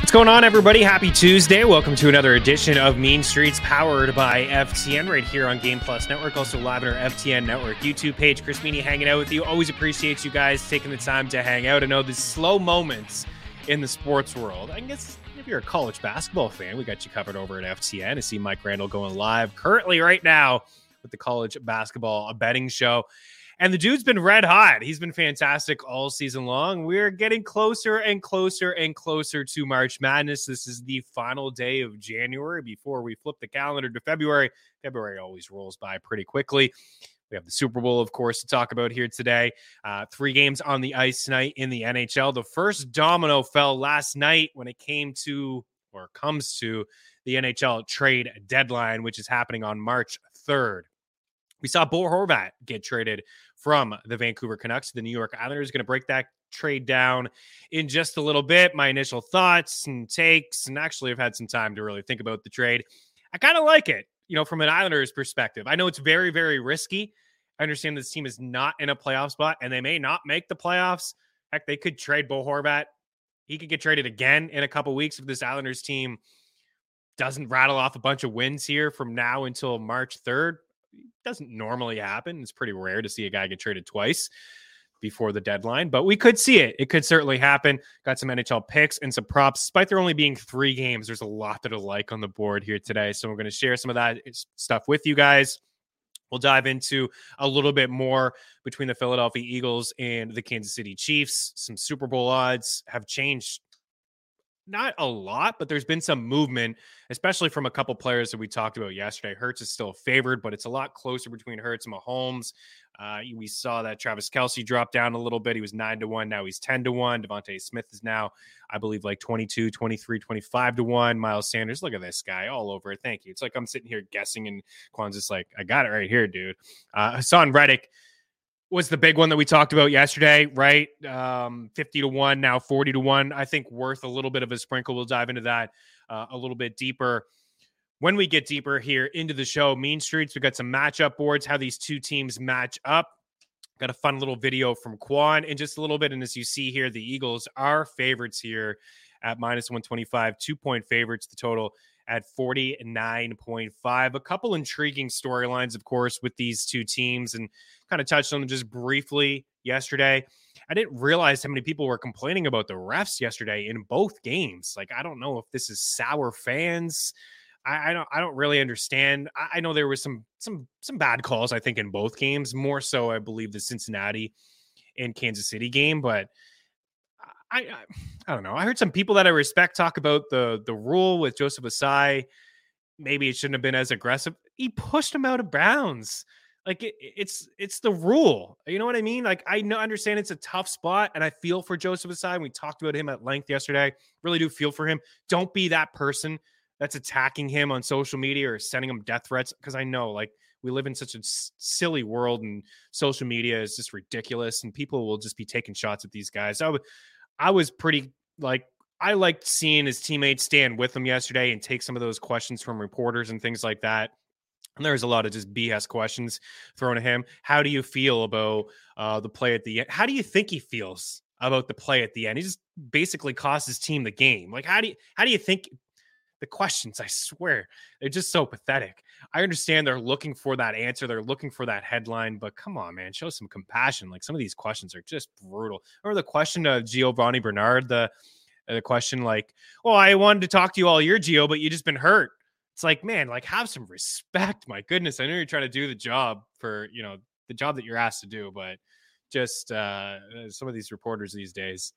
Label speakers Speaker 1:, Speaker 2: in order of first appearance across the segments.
Speaker 1: What's going on, everybody? Happy Tuesday. Welcome to another edition of Mean Streets, powered by FTN, right here on Game Plus Network, also live on our FTN Network YouTube page. Chris Meany hanging out with you. Always appreciate you guys taking the time to hang out. I know the slow moments in the sports world. I guess if you're a college basketball fan, we got you covered over at FTN. I see Mike Randall going live currently right now with the college basketball betting show. And the dude's been red hot. He's been fantastic all season long. We're getting closer and closer and closer to March Madness. This is the final day of January before we flip the calendar to February. February always rolls by pretty quickly. We have the Super Bowl, of course, to talk about here today. 3 games on the ice tonight in the NHL. The first domino fell last night when it comes to the NHL trade deadline, which is happening on March 3rd. We saw Bo Horvat get traded from the Vancouver Canucks to the New York Islanders. Going to break that trade down in just a little bit. My initial thoughts and takes, and actually I've had some time to really think about the trade. I kind of like it, from an Islanders perspective. I know it's very, very risky. I understand this team is not in a playoff spot, and they may not make the playoffs. Heck, they could trade Bo Horvat. He could get traded again in a couple weeks if this Islanders team doesn't rattle off a bunch of wins here from now until March 3rd. Doesn't normally happen. It's pretty rare to see a guy get traded twice before the deadline, but we could see it. It could certainly happen. Got some NHL picks and some props. Despite there only being 3 games, there's a lot that I like on the board here today. So we're going to share some of that stuff with you guys. We'll dive into a little bit more between the Philadelphia Eagles and the Kansas City Chiefs. Some Super Bowl odds have changed. Not a lot, but there's been some movement, especially from a couple players that we talked about yesterday. Hurts is still favored, but it's a lot closer between Hurts and Mahomes. We saw that Travis Kelce dropped down a little bit. He was 9-1. Now he's 10-1. Devontae Smith is now, I believe, like 22, 23, 25-1. Miles Sanders, look at this guy all over it. Thank you. It's like I'm sitting here guessing, and Quan's just like, I got it right here, dude. Hassan Reddick was the big one that we talked about yesterday, right? 50-1, now 40-1. I think worth a little bit of a sprinkle. We'll dive into that a little bit deeper when we get deeper here into the show. Mean Streets, we got some matchup boards, how these two teams match up. Got a fun little video from Quan in just a little bit. And as you see here, the Eagles are favorites here at minus 125, 2-point favorites, the total at 49.5. A couple intriguing storylines, of course, with these two teams, and kind of touched on them just briefly yesterday. I didn't realize how many people were complaining about the refs yesterday in both games. Like, I don't know if this is sour fans. I don't really understand. I know there was some bad calls, I think, in both games, more so, I believe, the Cincinnati and Kansas City game, but I don't know. I heard some people that I respect talk about the rule with Joseph Asai. Maybe it shouldn't have been as aggressive. He pushed him out of bounds. Like, it's the rule. You know what I mean? Like, I understand it's a tough spot, and I feel for Joseph Asai. We talked about him at length yesterday. Really do feel for him. Don't be that person that's attacking him on social media or sending him death threats, because I know, like, we live in such a silly world, and social media is just ridiculous, and people will just be taking shots at these guys. I was pretty, like, I liked seeing his teammates stand with him yesterday and take some of those questions from reporters and things like that. And there's a lot of just BS questions thrown at him. How do you feel about the play at the end? How do you think he feels about the play at the end? He just basically cost his team the game. Like, how do you think the questions, I swear, they're just so pathetic. I understand they're looking for that answer. They're looking for that headline, but come on, man, show some compassion. Like, some of these questions are just brutal. Remember the question of Giovanni Bernard, the question like, well, I wanted to talk to you all year, Gio, but you just been hurt. It's like, man, like, have some respect. My goodness. I know you're trying to do the job for, the job that you're asked to do, but just some of these reporters these days,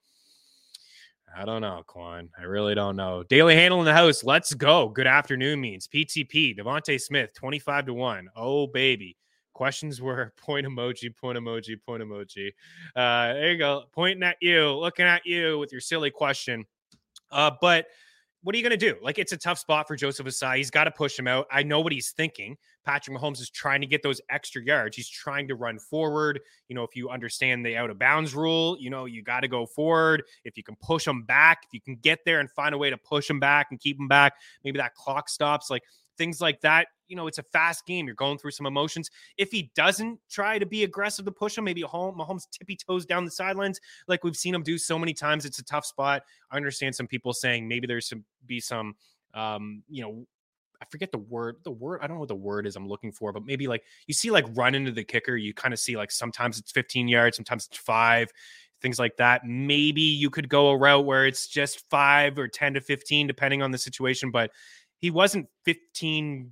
Speaker 1: I don't know, Quan. I really don't know. Daily Handle in the house. Let's go. Good afternoon means PTP. Devontae Smith, 25-1. Oh, baby. Questions were point emoji, point emoji, point emoji. There you go. Pointing at you, looking at you with your silly question. But what are you going to do? Like, it's a tough spot for Joseph Asai. He's got to push him out. I know what he's thinking. Patrick Mahomes is trying to get those extra yards. He's trying to run forward. If you understand the out of bounds rule, you got to go forward. If you can push him back, if you can get there and find a way to push him back and keep him back, maybe that clock stops. Like, things like that. It's a fast game. You're going through some emotions. If he doesn't try to be aggressive to push him, maybe Mahomes tippy toes down the sidelines like we've seen him do so many times. It's a tough spot. I understand some people saying maybe there's some I forget the word. I don't know what the word is I'm looking for, but maybe like you see like run into the kicker. You kind of see like sometimes it's 15 yards, sometimes it's 5, things like that. Maybe you could go a route where it's just 5 or 10 to 15, depending on the situation. But he wasn't 15%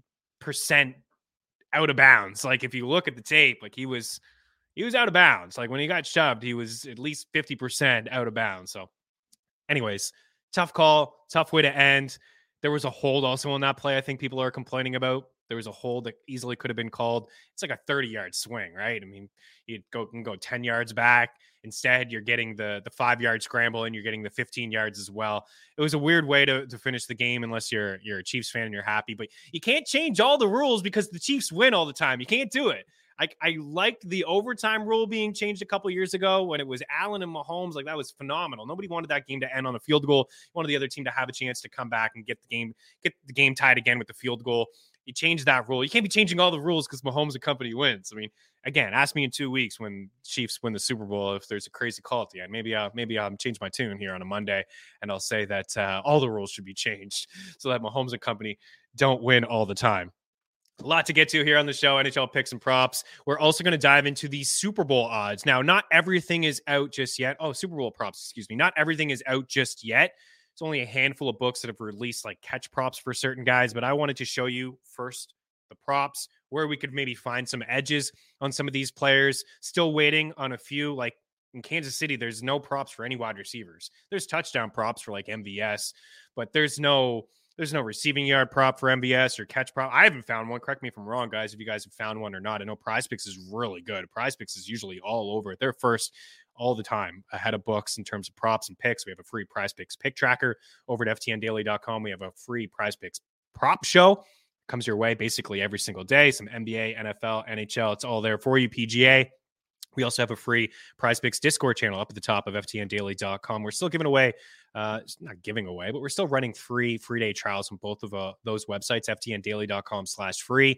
Speaker 1: out of bounds. Like if you look at the tape, like he was out of bounds. Like when he got shoved, he was at least 50% out of bounds. So anyways, tough call, tough way to end. There was a hold also on that play I think people are complaining about. There was a hold that easily could have been called. It's like a 30-yard swing, right? I mean, you can go 10 yards back. Instead, you're getting the 5-yard scramble and you're getting the 15 yards as well. It was a weird way to finish the game unless you're a Chiefs fan and you're happy. But you can't change all the rules because the Chiefs win all the time. You can't do it. I liked the overtime rule being changed a couple years ago when it was Allen and Mahomes. Like that was phenomenal. Nobody wanted that game to end on a field goal. You wanted the other team to have a chance to come back and get the game tied again with the field goal. You change that rule. You can't be changing all the rules because Mahomes and company wins. I mean, again, ask me in 2 weeks when Chiefs win the Super Bowl if there's a crazy call at the end. Maybe I'll change my tune here on a Monday and I'll say that all the rules should be changed so that Mahomes and company don't win all the time. A lot to get to here on the show, NHL picks and props. We're also going to dive into the Super Bowl odds. Now, not everything is out just yet. Oh, Super Bowl props, excuse me. Not everything is out just yet. It's only a handful of books that have released like catch props for certain guys, but I wanted to show you first the props, where we could maybe find some edges on some of these players. Still waiting on a few, like in Kansas City, there's no props for any wide receivers. There's touchdown props for like MVS, but there's no receiving yard prop for MVS or catch prop. I haven't found one. Correct me if I'm wrong, guys, if you guys have found one or not. I know PrizePicks is really good. PrizePicks is usually all over it. They're first all the time ahead of books in terms of props and picks. We have a free PrizePicks pick tracker over at ftndaily.com. We have a free PrizePicks prop show. Comes your way basically every single day. Some NBA, NFL, NHL. It's all there for you, PGA. We also have a free PrizePicks Discord channel up at the top of ftndaily.com. We're still giving away, not giving away, but we're still running free day trials on both of those websites, ftndaily.com/free,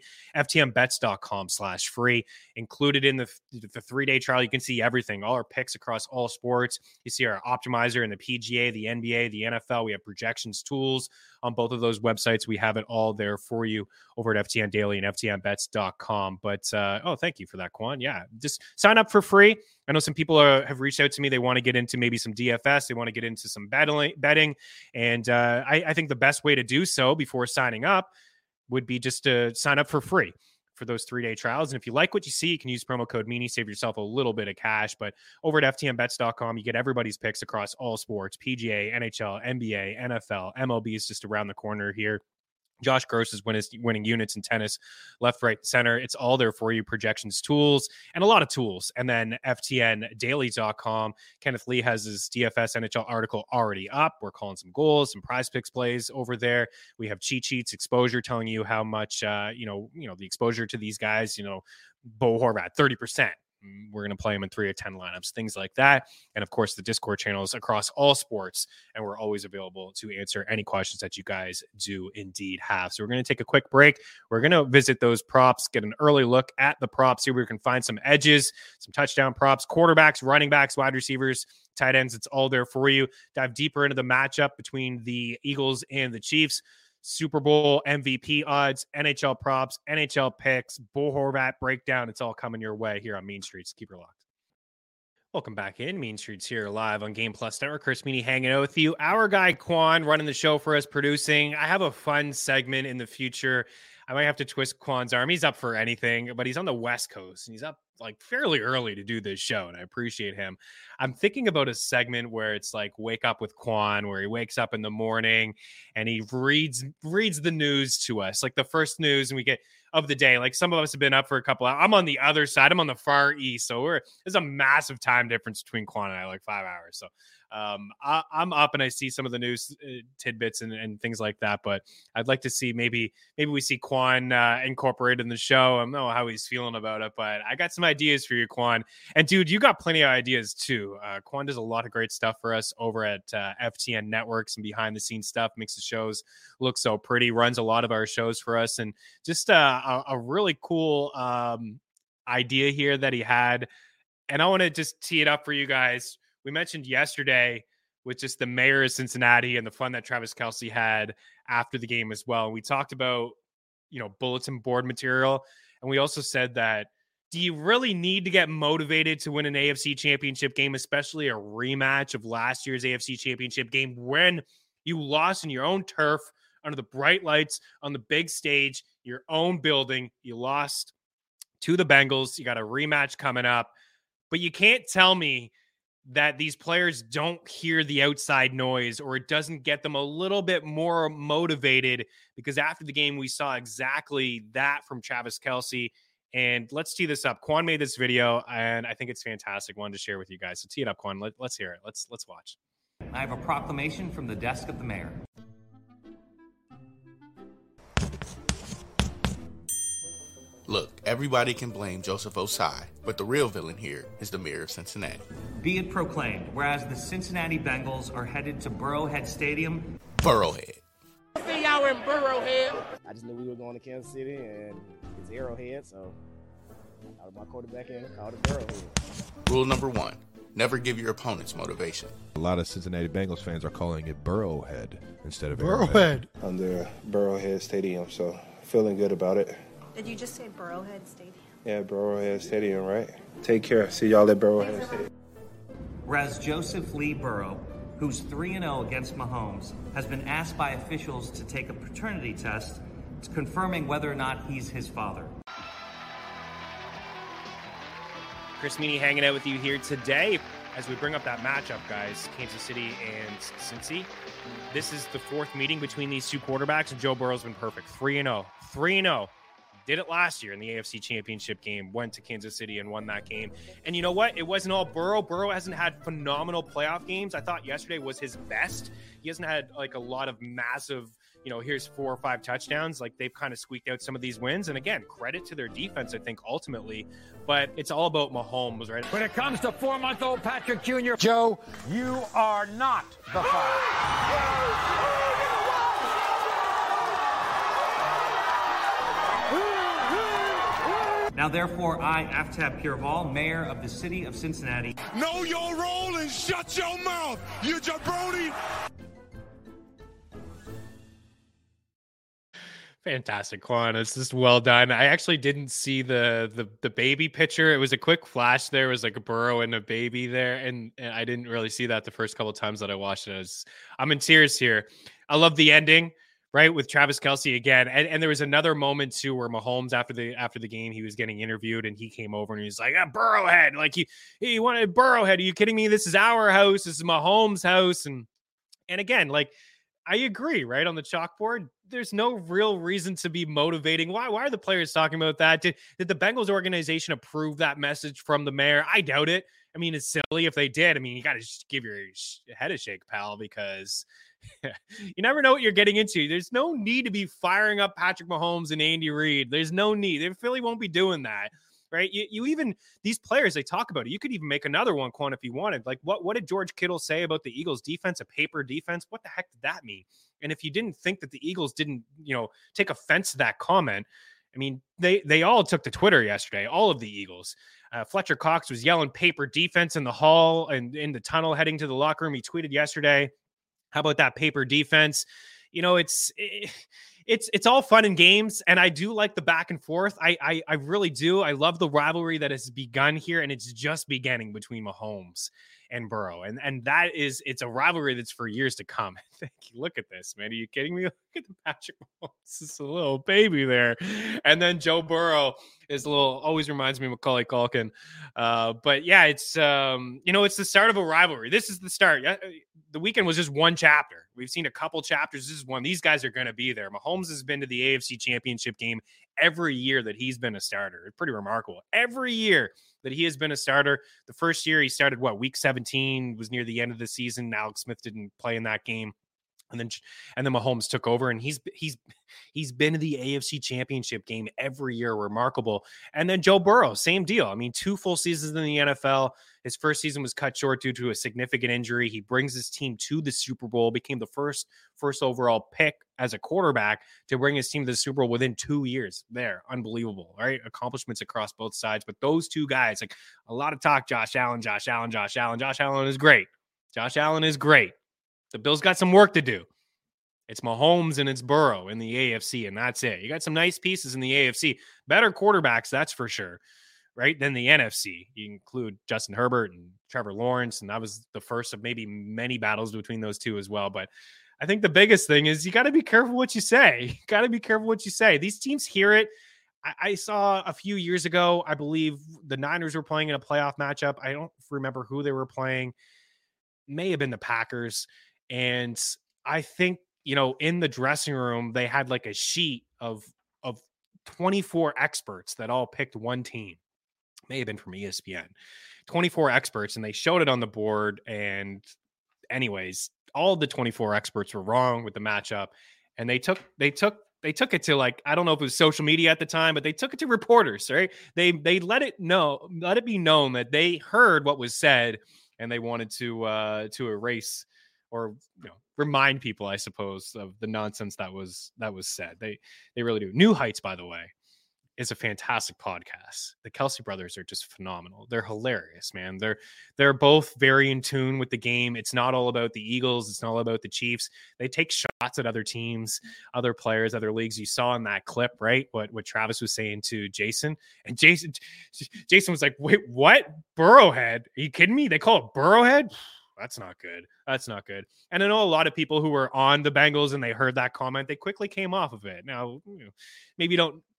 Speaker 1: ftnbets.com/free. Included in the 3-day trial, you can see everything, all our picks across all sports. You see our optimizer in the PGA, the NBA, the NFL. We have projections tools on both of those websites. We have it all there for you over at FTN Daily and ftnbets.com. But, thank you for that, Quan. Yeah, just sign up for free. I know some people have reached out to me. They want to get into maybe some DFS. They want to get into some betting. And I think the best way to do so before signing up would be just to sign up for free for those 3-day trials. And if you like what you see, you can use promo code Meanie, save yourself a little bit of cash. But over at ftnbets.com, you get everybody's picks across all sports, PGA, NHL, NBA, NFL, MLB is just around the corner here. Josh Gross is winning units in tennis, left, right, center. It's all there for you. Projections tools and a lot of tools. And then FTNdaily.com. Kenneth Lee has his DFS NHL article already up. We're calling some goals, some PrizePicks plays over there. We have cheat sheets, exposure, telling you how much, the exposure to these guys, Bo Horvat, 30%. We're going to play them in 3 or 10 lineups, things like that. And of course, the Discord channels across all sports. And we're always available to answer any questions that you guys do indeed have. So we're going to take a quick break. We're going to visit those props, get an early look at the props, see where we can find some edges, some touchdown props, quarterbacks, running backs, wide receivers, tight ends. It's all there for you. Dive deeper into the matchup between the Eagles and the Chiefs. Super Bowl MVP odds, NHL props, NHL picks, Bo Horvat breakdown. It's all coming your way here on Mean Streets. Keep her locked. Welcome back in. Mean Streets here live on Game Plus Network. Chris Meany hanging out with you. Our guy Quan running the show for us, producing. I have a fun segment in the future. I might have to twist Quan's arm. He's up for anything, but he's on the West Coast and he's up like fairly early to do this show, and I appreciate him. I'm thinking about a segment where it's like Wake Up with Quan, where he wakes up in the morning and he reads the news to us, like the first news, and we get of the day. Like some of us have been up for a couple hours. I'm on the other side. I'm on the far east, so there's a massive time difference between Quan and I, like 5 hours. So I'm up and I see some of the news tidbits and things like that. But I'd like to see maybe we see Quan incorporated in the show. I don't know how he's feeling about it, but I got some ideas for you, Quan. And dude, you got plenty of ideas too. Quan does a lot of great stuff for us over at FTN Networks and behind the scenes stuff. Makes the shows look so pretty. Runs a lot of our shows for us, and just a really cool idea here that he had. And I want to just tee it up for you guys. We mentioned yesterday with just the mayor of Cincinnati and the fun that Travis Kelce had after the game as well. We talked about, bulletin board material. And we also said that, do you really need to get motivated to win an AFC championship game, especially a rematch of last year's AFC championship game when you lost in your own turf under the bright lights on the big stage, your own building? You lost to the Bengals. You got a rematch coming up. But you can't tell me that these players don't hear the outside noise or it doesn't get them a little bit more motivated, because after the game, we saw exactly that from Travis Kelce. And let's tee this up. Quan made this video, and I think it's fantastic. Wanted to share with you guys. So tee it up, Quan. Let's hear it. Let's watch.
Speaker 2: I have a proclamation from the desk of the mayor.
Speaker 3: Look, everybody can blame Joseph Ossai, but the real villain here is the mayor of Cincinnati.
Speaker 2: Be it proclaimed, whereas the Cincinnati Bengals are headed to Burrowhead Stadium.
Speaker 3: Burrowhead.
Speaker 4: See y'all in Burrowhead.
Speaker 5: I just knew we were going to Kansas City, and it's Arrowhead, so I was my quarterback in, called it Burrowhead.
Speaker 3: Rule number 1, never give your opponents motivation.
Speaker 6: A lot of Cincinnati Bengals fans are calling it Burrowhead instead of
Speaker 7: Burrowhead.
Speaker 8: Under Burrowhead Stadium, so feeling good about it.
Speaker 9: Did you just say Burrowhead Stadium?
Speaker 8: Yeah, Burrowhead Stadium, right? Take care. See y'all at Burrowhead Stadium.
Speaker 2: Whereas Joseph Lee Burrow, who's 3-0 against Mahomes, has been asked by officials to take a paternity test confirming whether or not he's his father.
Speaker 1: Chris Meany hanging out with you here today as we bring up that matchup, guys. Kansas City and Cincy. This is the fourth meeting between these two quarterbacks, and Joe Burrow's been perfect. 3-0. 3-0. Did it last year in the AFC Championship game, went to Kansas City and won that game. And you know what? It wasn't all Burrow. Burrow hasn't had phenomenal playoff games. I thought yesterday was his best. He hasn't had like a lot of massive, here's 4 or 5 touchdowns. Like, they've kind of squeaked out some of these wins. And again, credit to their defense, I think, ultimately. But it's all about Mahomes, right?
Speaker 4: When it comes to 4-month-old Patrick Jr., Joe, you are not the father.
Speaker 2: Now, therefore, I, Aftab Piraval, mayor of the city of Cincinnati.
Speaker 7: Know your role and shut your mouth, you jabroni!
Speaker 1: Fantastic, Quan. It's just well done. I actually didn't see the baby picture. It was a quick flash. There was like a Burrow and a baby there, and I didn't really see that the first couple of times that I watched it. I'm in tears here. I love the ending, right, with Travis Kelce again. And there was another moment too where Mahomes after the game, he was getting interviewed and he came over and he was like, Burrowhead, like he wanted Burrowhead. Are you kidding me? This is our house. This is Mahomes' house. And again, like, I agree, right? On the chalkboard, there's no real reason to be motivating. Why are the players talking about that? Did the Bengals organization approve that message from the mayor? I doubt it. I mean, it's silly if they did. I mean, you got to just give your head a shake, pal, because you never know what you're getting into. There's no need to be firing up Patrick Mahomes and Andy Reid. There's no need. Philly won't be doing that, right? You even, these players, they talk about it. You could even make another one, Quan, if you wanted. Like, what did George Kittle say about the Eagles defense, a paper defense? What the heck did that mean? And if you didn't think that the Eagles didn't, take offense to that comment, I mean, they all took to Twitter yesterday, all of the Eagles. Fletcher Cox was yelling paper defense in the hall and in the tunnel heading to the locker room. He tweeted yesterday, how about that paper defense? It's all fun and games, and I do like the back and forth. I really do. I love the rivalry that has begun here, and it's just beginning between Mahomes and Burrow. And that is, it's a rivalry that's for years to come. Thank you. Look at this, man. Are you kidding me? Look at the Patrick Mahomes. It's a little baby there. And then Joe Burrow is always reminds me of Macaulay Culkin. But yeah, it's, it's the start of a rivalry. This is the start. The weekend was just one chapter, We've seen a couple chapters. This is one. These guys are going to be there. Mahomes has been to the AFC Championship game every year that he's been a starter. It's pretty remarkable. Every year that he has been a starter. The first year he started, week 17, was near the end of the season. Alex Smith didn't play in that game. And then Mahomes took over, and he's been to the AFC Championship game every year. Remarkable. And then Joe Burrow, same deal. I mean, 2 full seasons in the NFL. His first season was cut short due to a significant injury. He brings his team to the Super Bowl, became the first overall pick as a quarterback to bring his team to the Super Bowl within 2 years. There, unbelievable, right? Accomplishments across both sides. But those two guys, like a lot of talk, Josh Allen is great. Josh Allen is great. The Bills got some work to do. It's Mahomes and it's Burrow in the AFC, and that's it. You got some nice pieces in the AFC. Better quarterbacks, that's for sure, right, than the NFC. You include Justin Herbert and Trevor Lawrence, and that was the first of maybe many battles between those two as well. But I think the biggest thing is you got to be careful what you say. You got to be careful what you say. These teams hear it. I saw a few years ago, I believe the Niners were playing in a playoff matchup. I don't remember who they were playing. May have been the Packers. And I think, in the dressing room, they had like a sheet of 24 experts that all picked one team. May have been from ESPN. 24 experts, and they showed it on the board. And anyways, all the 24 experts were wrong with the matchup. And they took it to, like, I don't know if it was social media at the time, but they took it to reporters, right? They let it be known that they heard what was said, and they wanted to erase or remind people, I suppose, of the nonsense that was said. They really do. New Heights, by the way, is a fantastic podcast. The Kelsey brothers are just phenomenal. They're hilarious, man. They're both very in tune with the game. It's not all about the Eagles. It's not all about the Chiefs. They take shots at other teams, other players, other leagues. You saw in that clip, right? What Travis was saying to Jason. And Jason was like, wait, what? Burrowhead? Are you kidding me? They call it Burrowhead? That's not good. That's not good. And I know a lot of people who were on the Bengals and they heard that comment, they quickly came off of it. Now, maybe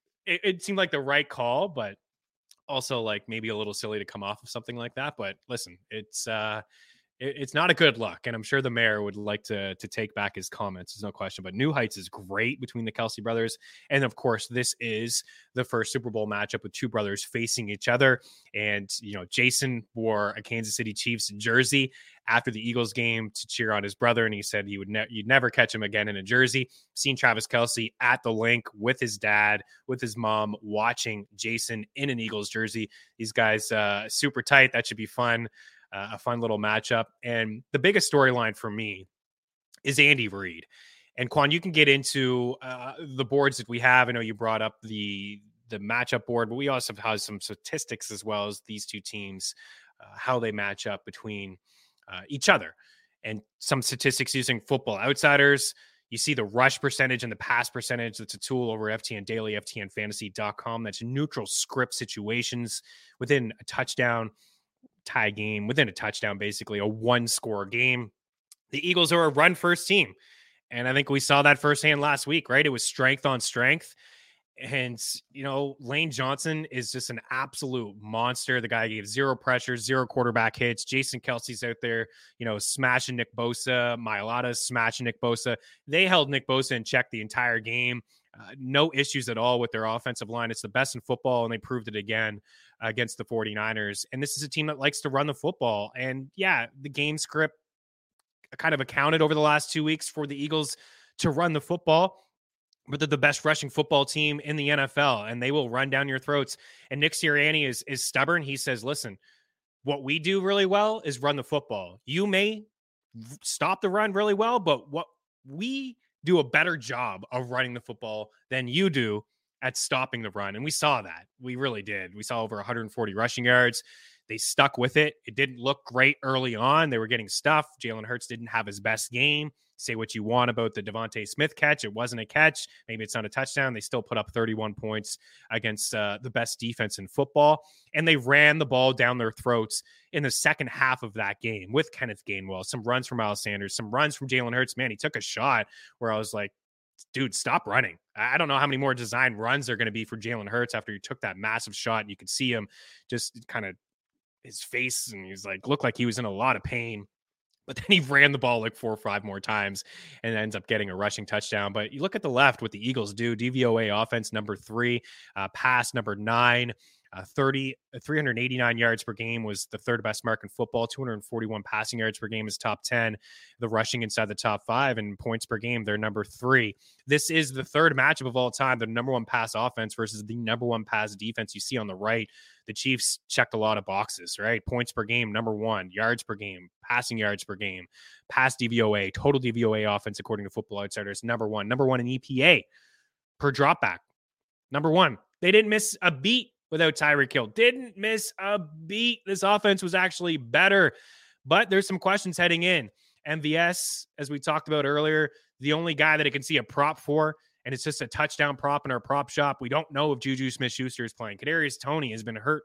Speaker 1: it seemed like the right call, but also like maybe a little silly to come off of something like that. But listen, it's not a good look. And I'm sure the mayor would like to take back his comments. There's no question. But New Heights is great between the Kelsey brothers. And of course, this is the first Super Bowl matchup with two brothers facing each other. And, Jason wore a Kansas City Chiefs jersey after the Eagles game to cheer on his brother. And he said you'd never catch him again in a jersey. Seen Travis Kelce at the link with his dad, with his mom, watching Jason in an Eagles jersey. These guys super tight. That should be fun. A fun little matchup. And the biggest storyline for me is Andy Reid. And Quan, you can get into the boards that we have. I know you brought up the matchup board, but we also have some statistics as well as these two teams, how they match up between each other. And some statistics using Football Outsiders. You see the rush percentage and the pass percentage. That's a tool over FTN Daily, FTNFantasy.com. That's neutral script situations within a touchdown, tie game, within a touchdown, basically a one-score game. The Eagles are a run-first team. And I think we saw that firsthand last week, right? It was strength on strength. And, Lane Johnson is just an absolute monster. The guy gave zero pressure, zero quarterback hits. Jason Kelce's out there, smashing Nick Bosa. Mailata's smashing Nick Bosa. They held Nick Bosa in check the entire game. No issues at all with their offensive line. It's the best in football, and they proved it again against the 49ers. And this is a team that likes to run the football. And, yeah, the game script kind of accounted over the last 2 weeks for the Eagles to run the football. But they're the best rushing football team in the NFL, and they will run down your throats. And Nick Sirianni is stubborn. He says, listen, what we do really well is run the football. You may stop the run really well, but what we do a better job of running the football than you do at stopping the run. And we saw that. We really did. We saw over 140 rushing yards. They stuck with it. It didn't look great early on. They were getting stuffed. Jalen Hurts didn't have his best game. Say what you want about the Devontae Smith catch. It wasn't a catch. Maybe it's not a touchdown. They still put up 31 points against the best defense in football. And they ran the ball down their throats in the second half of that game with Kenneth Gainwell. Some runs from Miles Sanders, some runs from Jalen Hurts. Man, he took a shot where I was like, dude, stop running. I don't know how many more design runs they're going to be for Jalen Hurts after he took that massive shot. And you could see him just kind of his face, and he's like, looked like he was in a lot of pain. But then he ran the ball like 4 or 5 more times and ends up getting a rushing touchdown. But you look at the left, what the Eagles do. DVOA offense number 3, pass number 9. 389 yards per game was the third best mark in football. 241 passing yards per game is top 10. The rushing inside the top 5, and points per game, they're number 3. This is the third matchup of all time, the number 1 pass offense versus the number 1 pass defense. You see on the right, the Chiefs checked a lot of boxes, right? Points per game, number 1. Yards per game, passing yards per game, pass DVOA, total DVOA offense, according to Football Outsiders, number 1. Number 1 in EPA per dropback, number 1. They didn't miss a beat without Tyreek Hill. Didn't miss a beat. This offense was actually better, but there's some questions heading in. MVS, as we talked about earlier, the only guy that I can see a prop for, and it's just a touchdown prop in our prop shop. We don't know if Juju Smith-Schuster is playing. Kadarius Toney has been hurt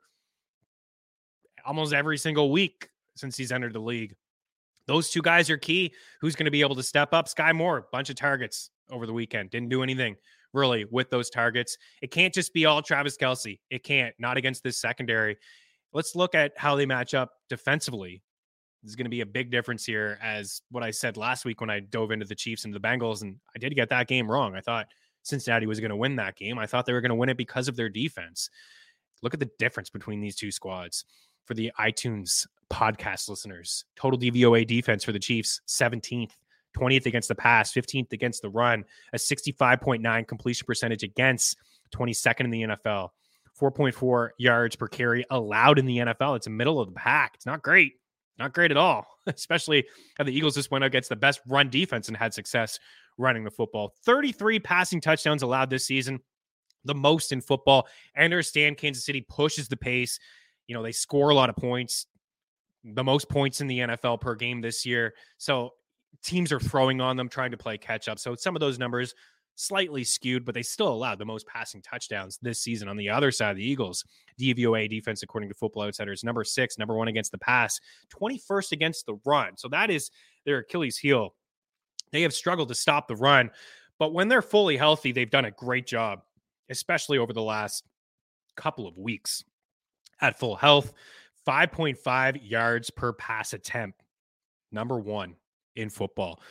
Speaker 1: almost every single week since he's entered the league. Those two guys are key. Who's going to be able to step up? Sky Moore, bunch of targets over the weekend. Didn't do anything really with those targets. It can't just be all Travis Kelce. It can't, not against this secondary. Let's look at how they match up defensively. There's going to be a big difference here, as what I said last week when I dove into the Chiefs and the Bengals, and I did get that game wrong. I thought Cincinnati was going to win that game. I thought they were going to win it because of their defense. Look at the difference between these two squads. For the iTunes podcast listeners, total DVOA defense for the Chiefs, 17th. 20th against the pass, 15th against the run, a 65.9 completion percentage against, 22nd in the NFL, 4.4 yards per carry allowed in the NFL. It's a middle of the pack. It's not great. Not great at all, especially how the Eagles just went against the best run defense and had success running the football. 33 passing touchdowns allowed this season, the most in football. I understand Kansas City pushes the pace. You know, they score a lot of points, the most points in the NFL per game this year. So teams are throwing on them, trying to play catch up. So some of those numbers slightly skewed, but they still allowed the most passing touchdowns this season. On the other side of the Eagles, DVOA defense, according to Football Outsiders, number 6, number 1 against the pass, 21st against the run. So that is their Achilles heel. They have struggled to stop the run, but when they're fully healthy, they've done a great job, especially over the last couple of weeks. At full health, 5.5 yards per pass attempt, number 1 in football.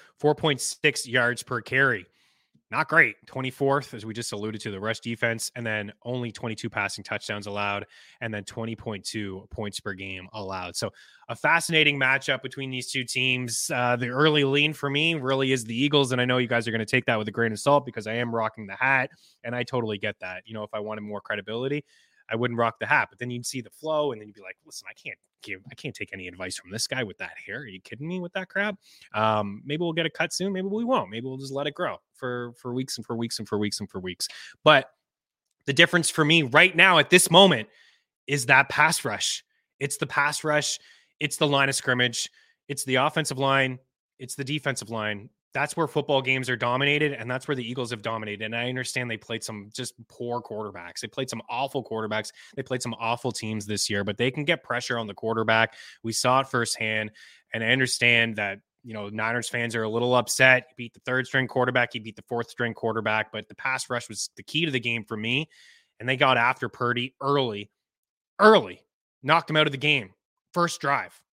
Speaker 1: 4.6 yards per carry. Not great. 24th, as we just alluded to, the rush defense, and then only 22 passing touchdowns allowed, and then 20.2 points per game allowed. So a fascinating matchup between these two teams. The early lean for me really is the Eagles, and I know you guys are going to take that with a grain of salt because I am rocking the hat, and I totally get that. You know, if I wanted more credibility, I wouldn't rock the hat, but then you'd see the flow, and then you'd be like, listen, I can't take any advice from this guy with that hair. Are you kidding me with that crap? Maybe we'll get a cut soon. Maybe we won't. Maybe we'll just let it grow for weeks and for weeks and for weeks and for weeks. But the difference for me right now at this moment is that pass rush. It's the pass rush. It's the line of scrimmage. It's the offensive line. It's the defensive line. That's where football games are dominated, and that's where the Eagles have dominated. And I understand they played some just poor quarterbacks. They played some awful quarterbacks. They played some awful teams this year, but they can get pressure on the quarterback. We saw it firsthand, and I understand that, you know, Niners fans are a little upset. He beat the third-string quarterback. He beat the fourth-string quarterback, but the pass rush was the key to the game for me, and they got after Purdy early, knocked him out of the game. First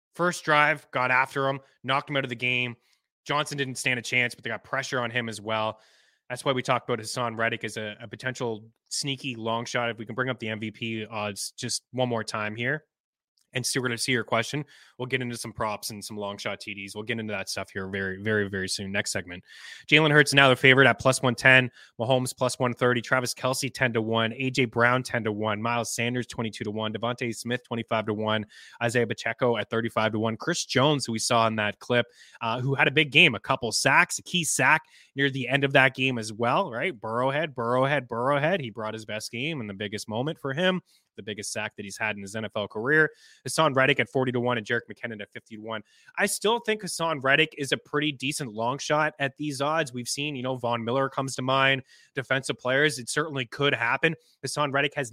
Speaker 1: drive, got after him, knocked him out of the game. Johnson didn't stand a chance, but they got pressure on him as well. That's why we talked about Hassan Reddick as a potential sneaky long shot. If we can bring up the MVP odds just one more time here. And still going to see your question. We'll get into some props and some long shot TDs. We'll get into that stuff here very, very, very soon. Next segment. Jalen Hurts is now the favorite at plus 110. Mahomes plus 130. Travis Kelce 10-1. AJ Brown 10-1. Miles Sanders 22-1. Devontae Smith 25-1. Isaiah Pacheco at 35-1. Chris Jones, who we saw in that clip, who had a big game, a couple sacks, a key sack near the end of that game as well, right? Burrowhead. He brought his best game and the biggest moment for him. The biggest sack that he's had in his NFL career. Hassan Reddick at 40-1 and Jerick McKinnon at 50-1. I still think Hassan Reddick is a pretty decent long shot at these odds. We've seen, you know, Von Miller comes to mind, defensive players. It certainly could happen. Hassan Reddick has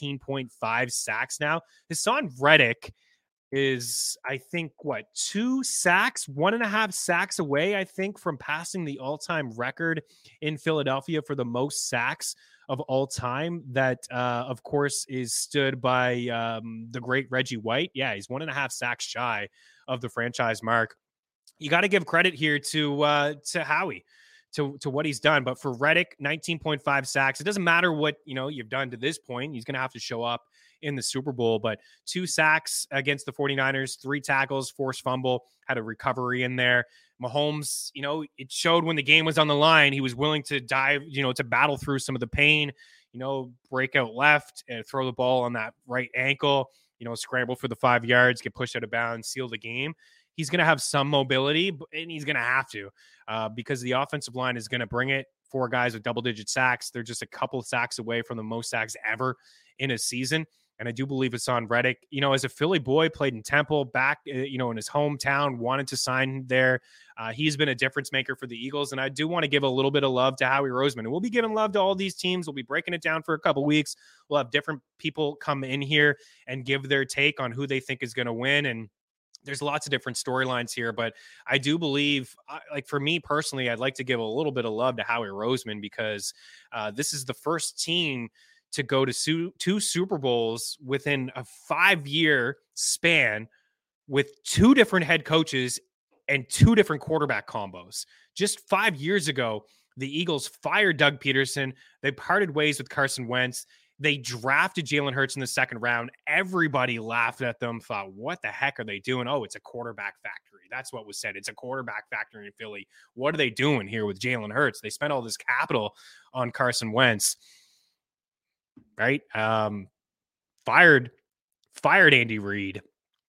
Speaker 1: 19.5 sacks now. Hassan Reddick is, I think, 2 sacks, 1.5 sacks away, I think, from passing the all-time record in Philadelphia for the most sacks of all time. That, of course, is stood by the great Reggie White. Yeah, he's 1.5 sacks shy of the franchise mark. you got to give credit here to Howie, to what he's done. But for Reddick, 19.5 sacks. It doesn't matter what, you've done to this point. He's going to have to show up in the Super Bowl, but 2 sacks against the 49ers, 3 tackles, forced fumble, had a recovery in there. Mahomes, it showed when the game was on the line, he was willing to dive, to battle through some of the pain, break out left and throw the ball on that right ankle, scramble for the 5 yards, get pushed out of bounds, seal the game. He's going to have some mobility, and he's going to have to because the offensive line is going to bring it. 4 guys with double-digit sacks. They're just a couple of sacks away from the most sacks ever in a season. And I do believe it's on Reddick. As a Philly boy, played in Temple, back, in his hometown, wanted to sign there. He's been a difference maker for the Eagles. And I do want to give a little bit of love to Howie Roseman. And we'll be giving love to all these teams. We'll be breaking it down for a couple weeks. We'll have different people come in here and give their take on who they think is going to win. And there's lots of different storylines here, but I do believe, like for me personally, I'd like to give a little bit of love to Howie Roseman because this is the first team to go to 2 Super Bowls within a 5-year span with 2 different head coaches and 2 different quarterback combos. Just 5 years ago, the Eagles fired Doug Peterson. They parted ways with Carson Wentz. They drafted Jalen Hurts in the 2nd round. Everybody laughed at them, thought, what the heck are they doing? Oh, it's a quarterback factory. That's what was said. It's a quarterback factory in Philly. What are they doing here with Jalen Hurts? They spent all this capital on Carson Wentz, right? Fired Andy Reid.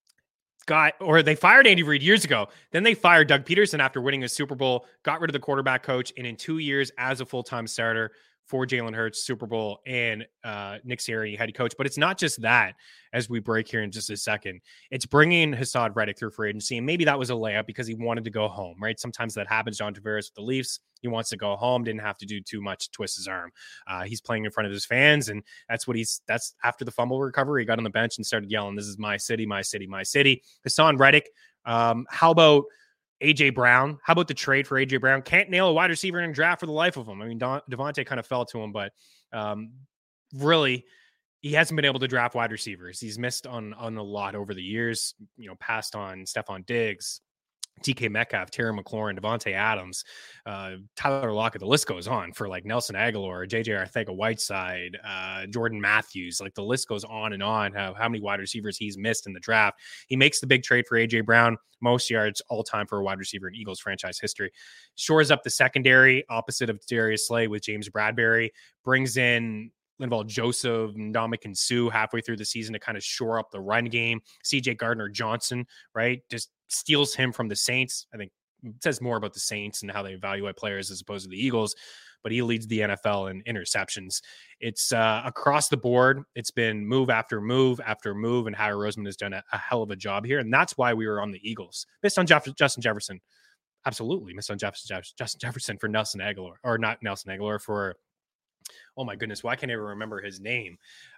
Speaker 1: They fired Andy Reid years ago. Then they fired Doug Peterson after winning a Super Bowl, got rid of the quarterback coach, and in 2 years as a full-time starter for Jalen Hurts, Super Bowl, and Nick Sirianni, head coach. But it's not just that, as we break here in just a second. It's bringing Haason Reddick through free agency, and maybe that was a layup because he wanted to go home, right? Sometimes that happens. John Tavares with the Leafs, he wants to go home, didn't have to do too much to twist his arm. He's playing in front of his fans, and that's after the fumble recovery, he got on the bench and started yelling, "This is my city, my city, my city." Haason Reddick, how about A.J. Brown? How about the trade for A.J. Brown? Can't nail a wide receiver in a draft for the life of him. I mean, Devontae kind of fell to him, but really, he hasn't been able to draft wide receivers. He's missed on a lot over the years, passed on Stephon Diggs, DK Metcalf, Terry McLaurin, Devontae Adams, Tyler Lockett. The list goes on for like Nelson Aguilar, JJ Arcega-Whiteside, Jordan Matthews. Like the list goes on and on. How many wide receivers he's missed in the draft. He makes the big trade for A.J. Brown, most yards all time for a wide receiver in Eagles franchise history. Shores up the secondary opposite of Darius Slay with James Bradbury. Brings in Linval Joseph, Ndamukong Suh halfway through the season to kind of shore up the run game. CJ Gardner-Johnson, right? Just steals him from the Saints. I think it says more about the Saints and how they evaluate players as opposed to the Eagles, but he leads the NFL in interceptions. It's across the board. It's been move after move after move, and Howie Roseman has done a hell of a job here, and that's why we were on the Eagles. Missed on Justin Jefferson. Absolutely missed on Justin Jefferson for Nelson Aguilar, or not Nelson Aguilar, for oh my goodness, why can't I even remember his name?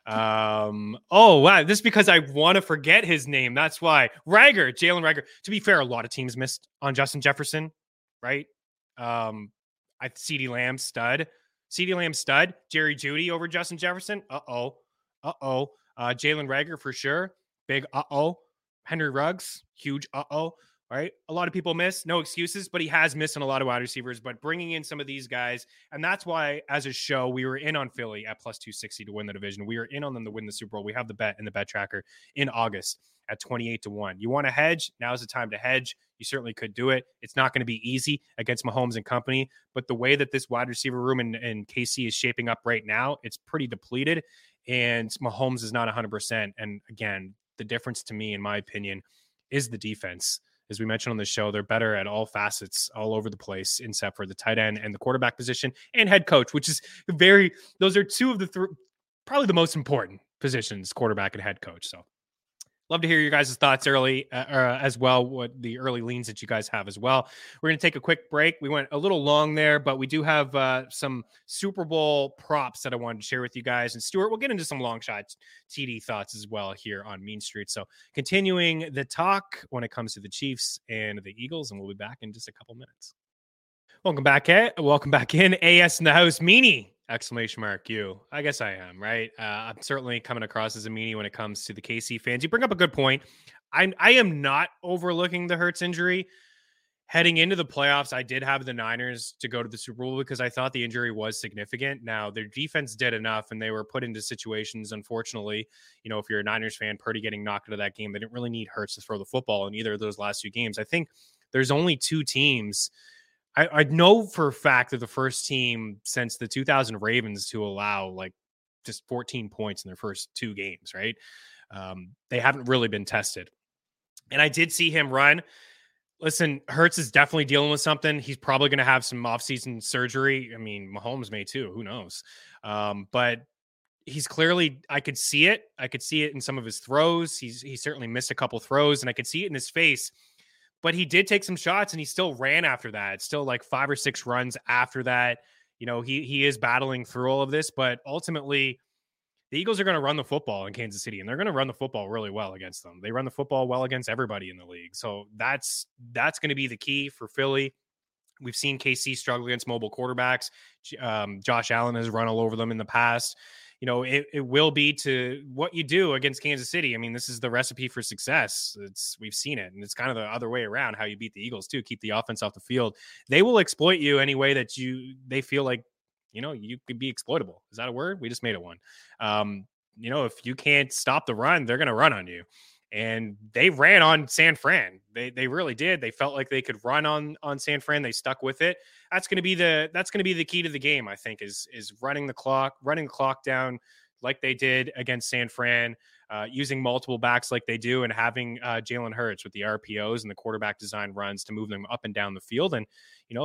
Speaker 1: Oh, wow. This is because I want to forget his name. That's why. Jalen Reagor. To be fair, a lot of teams missed on Justin Jefferson, right? CeeDee Lamb stud. Jerry Jeudy over Justin Jefferson. Jalen Reagor for sure. Big Henry Ruggs, huge right? A lot of people miss, no excuses, but he has missed on a lot of wide receivers. But bringing in some of these guys, and that's why, as a show, we were in on Philly at plus 260 to win the division. We were in on them to win the Super Bowl. We have the bet in the bet tracker in August at 28-1. You want to hedge? Now's the time to hedge. You certainly could do it. It's not going to be easy against Mahomes and company, but the way that this wide receiver room in KC is shaping up right now, it's pretty depleted, and Mahomes is not 100%. And again, the difference to me, in my opinion, is the defense. As we mentioned on the show, they're better at all facets, all over the place, except for the tight end and the quarterback position and head coach, which is those are two of the probably the most important positions, quarterback and head coach. So love to hear your guys' thoughts early as well, what the early leans that you guys have as well. We're going to take a quick break. We went a little long there, but we do have some Super Bowl props that I wanted to share with you guys. And Stuart, we'll get into some long shots, TD thoughts as well here on Mean Street. So continuing the talk when it comes to the Chiefs and the Eagles, and we'll be back in just a couple minutes. Welcome back in. AS in the house. Meanie! Exclamation mark, you. I guess I am, right? I'm certainly coming across as a meanie when it comes to the KC fans. You bring up a good point. I am not overlooking the Hurts injury. Heading into the playoffs, I did have the Niners to go to the Super Bowl because I thought the injury was significant. Now, their defense did enough, and they were put into situations, unfortunately. If you're a Niners fan, Purdy getting knocked out of that game, they didn't really need Hurts to throw the football in either of those last 2 games. I think there's only 2 teams. I know for a fact that the first team since the 2000 Ravens to allow just 14 points in their first 2 games, right? They haven't really been tested. And I did see him run. Listen, Hurts is definitely dealing with something. He's probably going to have some offseason surgery. I mean, Mahomes may too. Who knows? But he's clearly, I could see it. I could see it in some of his throws. He certainly missed a couple throws, and I could see it in his face. But he did take some shots, and he still ran after that. Still 5 or 6 runs after that. He is battling through all of this, but ultimately, the Eagles are going to run the football in Kansas City, and they're going to run the football really well against them. They run the football well against everybody in the league. So that's going to be the key for Philly. We've seen KC struggle against mobile quarterbacks. Josh Allen has run all over them in the past. It will be to what you do against Kansas City. I mean, this is the recipe for success. We've seen it, and it's kind of the other way around how you beat the Eagles too. Keep the offense off the field. They will exploit you any way that they feel like you could be exploitable. Is that a word? We just made it one. If you can't stop the run, they're going to run on you. And they ran on San Fran. They really did. They felt like they could run on San Fran. They stuck with it. That's going to be the key to the game, I think, is running the clock down like they did against San Fran, using multiple backs like they do, and having Jalen Hurts with the RPOs and the quarterback design runs to move them up and down the field. And,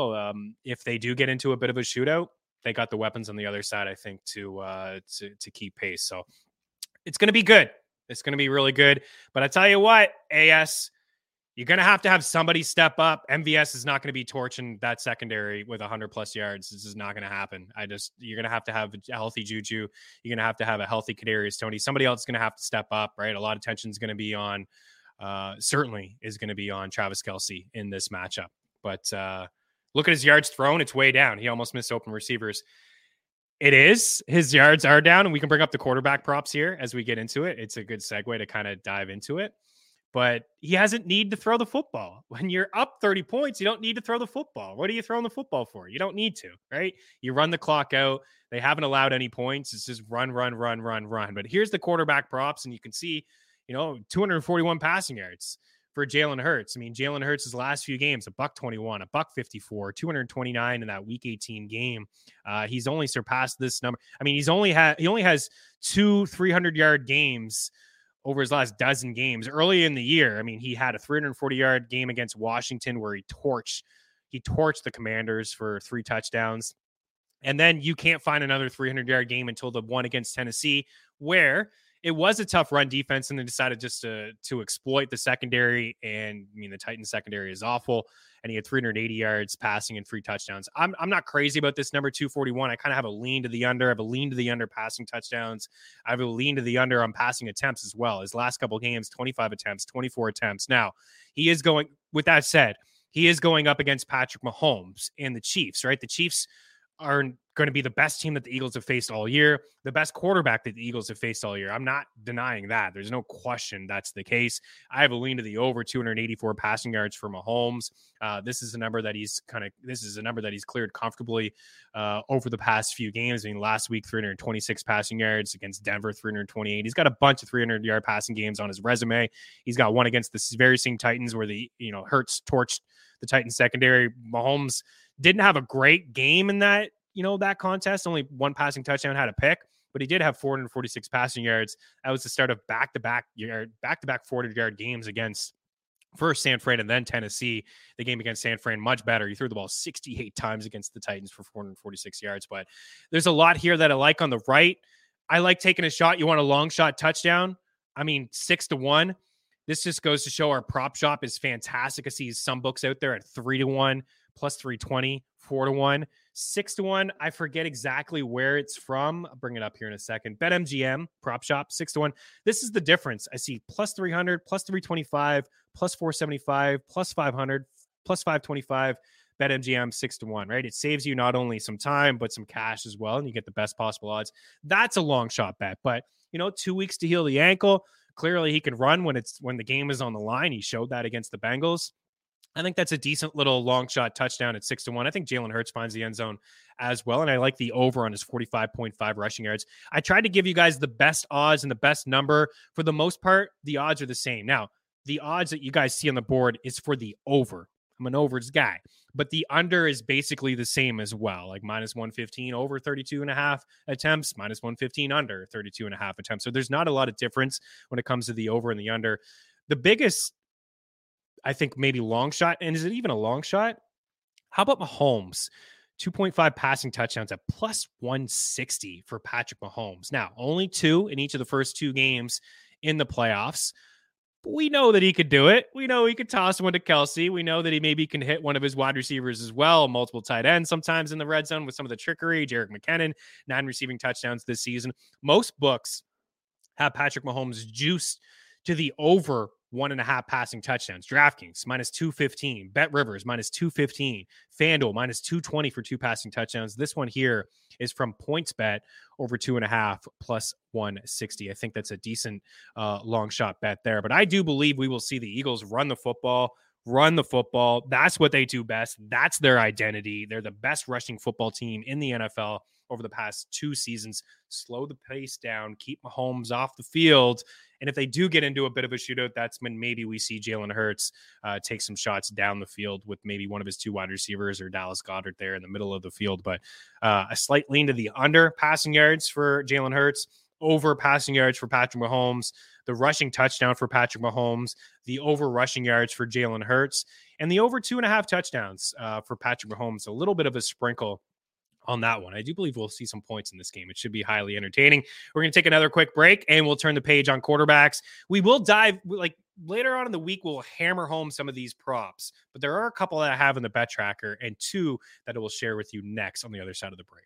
Speaker 1: if they do get into a bit of a shootout, they got the weapons on the other side, I think, to keep pace. So it's going to be good. It's going to be really good. But I tell you what, AS, you're going to have somebody step up. MVS is not going to be torching that secondary with 100+ yards. This is not going to happen. You're going to have a healthy Juju. You're going to have a healthy Kadarius Toney. Somebody else is going to have to step up, right? A lot of tension is going to be on, certainly is going to be on Travis Kelce in this matchup. But look at his yards thrown. It's way down. He almost missed open receivers. It is. His yards are down, and we can bring up the quarterback props here as we get into it. It's a good segue to kind of dive into it. But he hasn't need to throw the football. When you're up 30 points, you don't need to throw the football. What are you throwing the football for? You don't need to, right? You run the clock out. They haven't allowed any points. It's just run. But here's the quarterback props, and you can see, 241 passing yards for Jalen Hurts. I mean, Jalen Hurts' last few games, $121, $154, 229 in that Week 18 game. He's only surpassed this number. I mean, he only has 2 300-yard games over his last dozen games. Early in the year, I mean, he had a 340-yard game against Washington where he torched the Commanders for 3 touchdowns. And then you can't find another 300-yard game until the one against Tennessee, where it was a tough run defense, and they decided just to exploit the secondary. And I mean, the Titans secondary is awful, and he had 380 yards passing and 3 touchdowns. I'm not crazy about this number 241. I kind of have a lean to the under. I have a lean to the under passing touchdowns. I have a lean to the under on passing attempts as well. His last couple games, 25 attempts, 24 attempts. Now, with that said, he is going up against Patrick Mahomes and the Chiefs, right? The Chiefs are going to be the best team that the Eagles have faced all year, the best quarterback that the Eagles have faced all year. I'm not denying that. There's no question that's the case. I have a lean to the over 284 passing yards for Mahomes. This is a number that he's cleared comfortably over the past few games. I mean, last week, 326 passing yards against Denver, 328. He's got a bunch of 300-yard passing games on his resume. He's got one against the very same Titans where Hurts torched the Titans secondary. Mahomes didn't have a great game in that contest. Only 1 passing touchdown, had a pick, but he did have 446 passing yards. That was the start of back-to-back 400-yard games against first San Fran and then Tennessee. The game against San Fran, much better. He threw the ball 68 times against the Titans for 446 yards. But there's a lot here that I like on the right. I like taking a shot. You want a long shot touchdown? I mean, 6-1. This just goes to show our prop shop is fantastic. I see some books out there at 3-1, plus 320, 4-1, 6-1. I forget exactly where it's from. I'll bring it up here in a second. BetMGM prop shop 6-1. This is the difference. I see plus 300, plus 325, plus 475, plus 500, plus 525. BetMGM 6-1, right? It saves you not only some time, but some cash as well. And you get the best possible odds. That's a long shot bet, but 2 weeks to heal the ankle. Clearly he can run when the game is on the line. He showed that against the Bengals. I think that's a decent little long shot touchdown at 6-1. I think Jalen Hurts finds the end zone as well. And I like the over on his 45.5 rushing yards. I tried to give you guys the best odds and the best number. For the most part, the odds are the same. Now, the odds that you guys see on the board is for the over. I'm an overs guy, but the under is basically the same as well. Like minus 115 over 32.5 attempts, minus 115 under 32.5 attempts. So there's not a lot of difference when it comes to the over and the under. The biggest, I think, maybe long shot, and is it even a long shot? How about Mahomes? 2.5 passing touchdowns at plus 160 for Patrick Mahomes. Now, only 2 in each of the first 2 games in the playoffs. But we know that he could do it. We know he could toss one to Kelsey. We know that he maybe can hit one of his wide receivers as well, multiple tight ends sometimes in the red zone with some of the trickery. Jerick McKinnon, 9 receiving touchdowns this season. Most books have Patrick Mahomes juiced to the over 1.5 passing touchdowns. DraftKings minus 215, Bet Rivers minus 215, FanDuel minus 220 for 2 passing touchdowns. This one here is from PointsBet over 2.5 plus 160. I think that's a decent long shot bet there. But I do believe we will see the Eagles run the football. That's what they do best. That's their identity. They're the best rushing football team in the NFL over the past 2 seasons. Slow the pace down, keep Mahomes off the field. And if they do get into a bit of a shootout, that's when maybe we see Jalen Hurts take some shots down the field with maybe one of his 2 wide receivers or Dallas Goedert there in the middle of the field. But a slight lean to the under passing yards for Jalen Hurts, over passing yards for Patrick Mahomes, the rushing touchdown for Patrick Mahomes, the over rushing yards for Jalen Hurts, and the over 2.5 touchdowns for Patrick Mahomes. A little bit of a sprinkle on that one. I do believe we'll see some points in this game. It should be highly entertaining. We're going to take another quick break and we'll turn the page on quarterbacks. We will dive, like later on in the week, we'll hammer home some of these props, but there are a couple that I have in the bet tracker and 2 that I will share with you next on the other side of the break.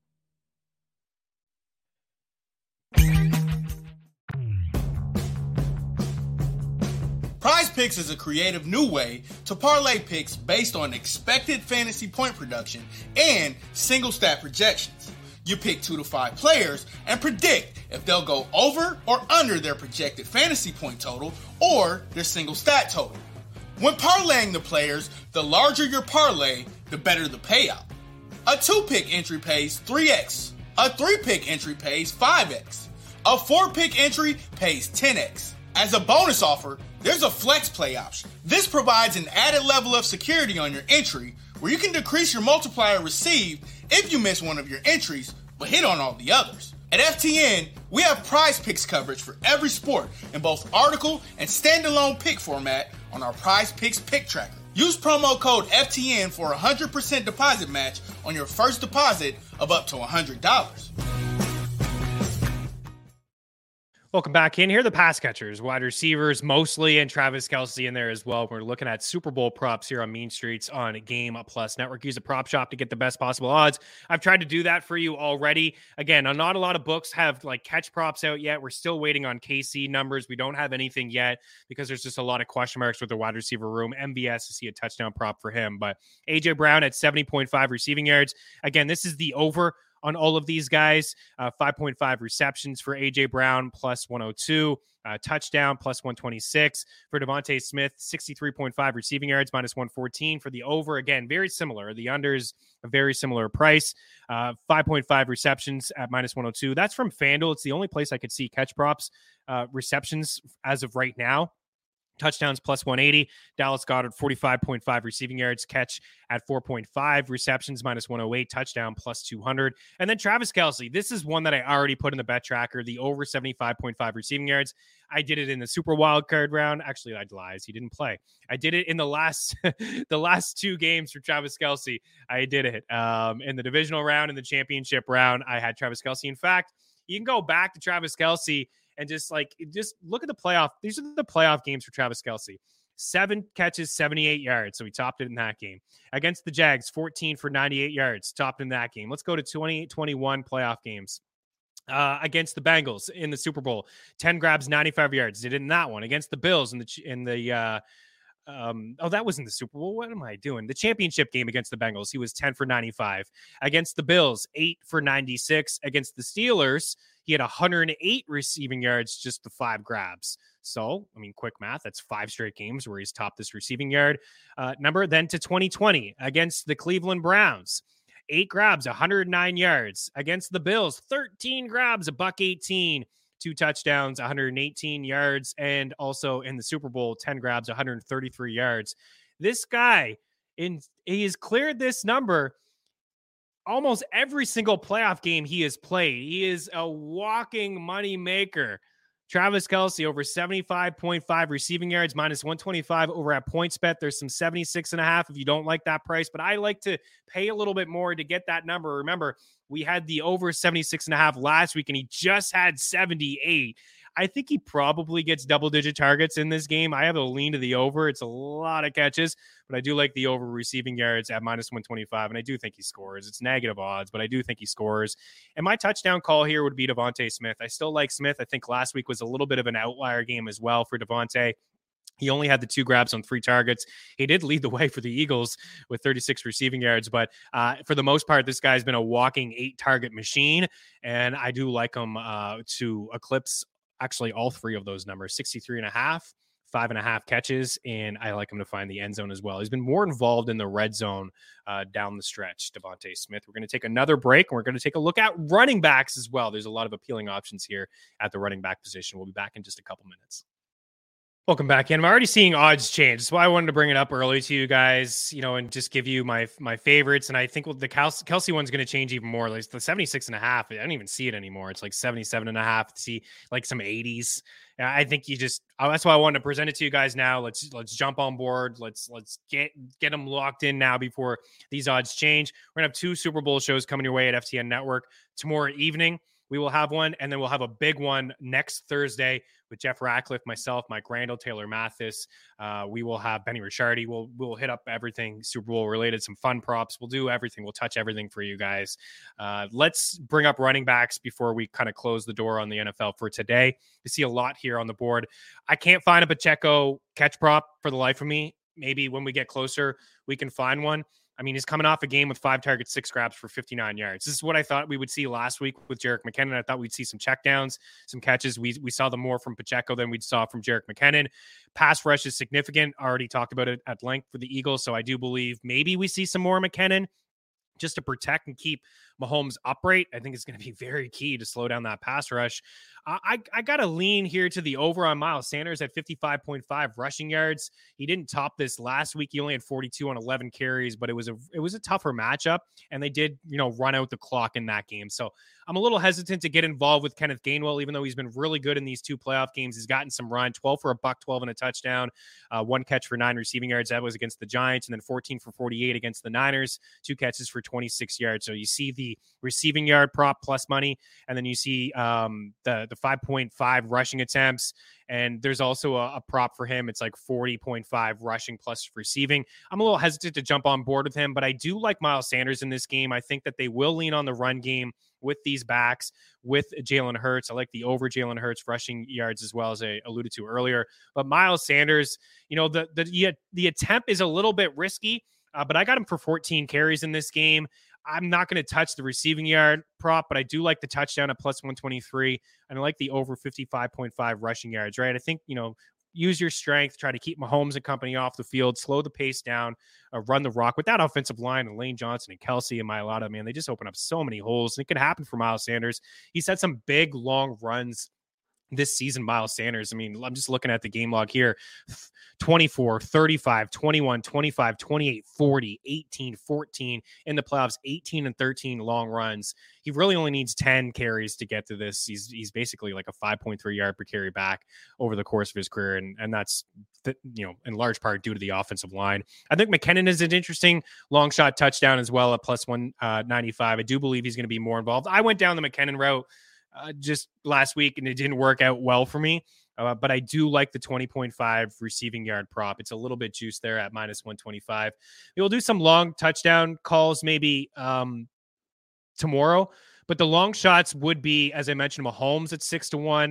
Speaker 3: Prize Picks is a creative new way to parlay picks based on expected fantasy point production and single stat projections. You pick 2 to 5 players and predict if they'll go over or under their projected fantasy point total or their single stat total. When parlaying the players, the larger your parlay, the better the payout. A 2-pick entry pays 3x. A 3-pick entry pays 5x. A 4-pick entry pays 10x. As a bonus offer, there's a flex play option. This provides an added level of security on your entry where you can decrease your multiplier received if you miss one of your entries, but hit on all the others. At FTN, we have Prize Picks coverage for every sport in both article and standalone pick format on our Prize Picks pick tracker. Use promo code FTN for a 100% deposit match on your first deposit of up to $100.
Speaker 1: Welcome back in here. The pass catchers, wide receivers mostly, and Travis Kelce in there as well. We're looking at Super Bowl props here on Mean Streets on Game Plus Network. Use a prop shop to get the best possible odds. I've tried to do that for you already. Again, not a lot of books have like catch props out yet. We're still waiting on KC numbers. We don't have anything yet because there's just a lot of question marks with the wide receiver room. MBS to see a touchdown prop for him, but AJ Brown at 70.5 receiving yards. Again, this is the over on all of these guys. 5.5 receptions for A.J. Brown, plus 102. Touchdown, plus 126. For Devontae Smith, 63.5 receiving yards, minus 114. For the over, again, very similar. The unders, a very similar price. 5.5 receptions at minus 102. That's from FanDuel. It's the only place I could see catch props receptions as of right now. Touchdowns plus 180. Dallas Goedert 45.5 receiving yards, catch at 4.5 receptions, minus 108. Touchdown plus 200. And then Travis Kelce. This is one that I already put in the bet tracker. The over 75.5 receiving yards. I did it in the Super Wild Card round. Actually, I lies. He didn't play. I did it in the last 2 games for Travis Kelce. I did it in the divisional round and the championship round. I had Travis Kelce. In fact, you can go back to Travis Kelce and just look at the playoff. These are the playoff games for Travis Kelce. 7 catches, 78 yards. So he topped it in that game. Against the Jags, 14 for 98 yards. Topped in that game. Let's go to 2021 playoff games. Against the Bengals in the Super Bowl, 10 grabs, 95 yards. Did it in that one. Against the Bills that was in the Super Bowl. What am I doing? The championship game against the Bengals. He was 10 for 95. Against the Bills, 8 for 96. Against the Steelers, He had 108 receiving yards, just the 5 grabs. So, I mean, quick math, that's 5 straight games where he's topped this receiving yard number. Then to 2020 against the Cleveland Browns. 8 grabs, 109 yards. Against the Bills, 13 grabs, $118, 2 touchdowns, 118 yards. And also in the Super Bowl, 10 grabs, 133 yards. This guy, he has cleared this number almost every single playoff game he has played. He is a walking money maker. Travis Kelce over 75.5 receiving yards, minus 125 over at PointsBet. There's some 76.5 if you don't like that price, but I like to pay a little bit more to get that number. Remember, we had the over 76.5 last week, and he just had 78. I think he probably gets double-digit targets in this game. I have a lean to the over. It's a lot of catches, but I do like the over receiving yards at minus 125, and I do think he scores. It's negative odds, but I do think he scores. And my touchdown call here would be Devontae Smith. I still like Smith. I think last week was a little bit of an outlier game as well for Devontae. He only had the 2 grabs on 3 targets. He did lead the way for the Eagles with 36 receiving yards, but for the most part, this guy's been a walking 8-target machine, and I do like him to eclipse actually all 3 of those numbers, 63.5, 5.5 catches, and I like him to find the end zone as well. He's been more involved in the red zone down the stretch, Devontae Smith. We're going to take another break, and we're going to take a look at running backs as well. There's a lot of appealing options here at the running back position. We'll be back in just a couple minutes. Welcome back in. I'm already seeing odds change. That's why I wanted to bring it up early to you guys, and just give you my favorites. And I think the Kelce one's going to change even more. Like the 76.5, I don't even see it anymore. It's like 77.5. See like some 80s. I think that's why I wanted to present it to you guys now. Let's jump on board. Let's get them locked in now before these odds change. We're going to have 2 Super Bowl shows coming your way at FTN Network tomorrow evening. We will have one, and then we'll have a big one next Thursday with Jeff Ratcliffe, myself, Mike Randall, Taylor Mathis. We will have Benny Ricciardi. We'll hit up everything Super Bowl related, some fun props. We'll do everything. We'll touch everything for you guys. Let's bring up running backs before we kind of close the door on the NFL for today. You see a lot here on the board. I can't find a Pacheco catch prop for the life of me. Maybe when we get closer, we can find one. I mean, he's coming off a game with 5 targets, 6 grabs for 59 yards. This is what I thought we would see last week with Jerick McKinnon. I thought we'd see some checkdowns, some catches. We saw them more from Pacheco than we saw from Jerick McKinnon. Pass rush is significant. Already talked about it at length for the Eagles, so I do believe maybe we see some more McKinnon just to protect and keep Mahomes upright. I think it's going to be very key to slow down that pass rush. I got to lean here to the over on Miles Sanders at 55.5 rushing yards. He didn't top this last week. He only had 42 on 11 carries, but it was a tougher matchup, and they did, run out the clock in that game. So I'm a little hesitant to get involved with Kenneth Gainwell, even though he's been really good in these 2 playoff games. He's gotten some run, 12 for $112 and a touchdown, 1 catch for 9 receiving yards. That was against the Giants, and then 14 for 48 against the Niners, 2 catches for 26 yards. So you see the receiving yard prop plus money, and then you see the 5.5 rushing attempts, and there's also a prop for him. It's like 40.5 rushing plus receiving. I'm a little hesitant to jump on board with him, but I do like Miles Sanders in this game. I think that they will lean on the run game with these backs, with Jalen Hurts. I like the over Jalen Hurts rushing yards as well, as I alluded to earlier. But Miles Sanders, the attempt is a little bit risky, but I got him for 14 carries in this game. I'm not going to touch the receiving yard prop, but I do like the touchdown at plus 123, and I like the over 55.5 rushing yards, right? I think, use your strength, try to keep Mahomes and company off the field, slow the pace down, run the rock. With that offensive line and Lane Johnson and Kelce and Mailata, man, they just open up so many holes. And it could happen for Miles Sanders. He's had some big, long runs this season, Miles Sanders. I mean, I'm just looking at the game log here. 24, 35, 21, 25, 28, 40, 18, 14 in the playoffs, 18 and 13 long runs. He really only needs 10 carries to get to this. He's basically like a 5.3 yard per carry back over the course of his career. And that's, in large part due to the offensive line. I think McKinnon is an interesting long shot touchdown as well at plus 195. I do believe he's going to be more involved. I went down the McKinnon route just last week, and it didn't work out well for me. But I do like the 20.5 receiving yard prop. It's a little bit juiced there at minus 125. We'll do some long touchdown calls maybe tomorrow, but the long shots would be, as I mentioned, Mahomes at 6-1,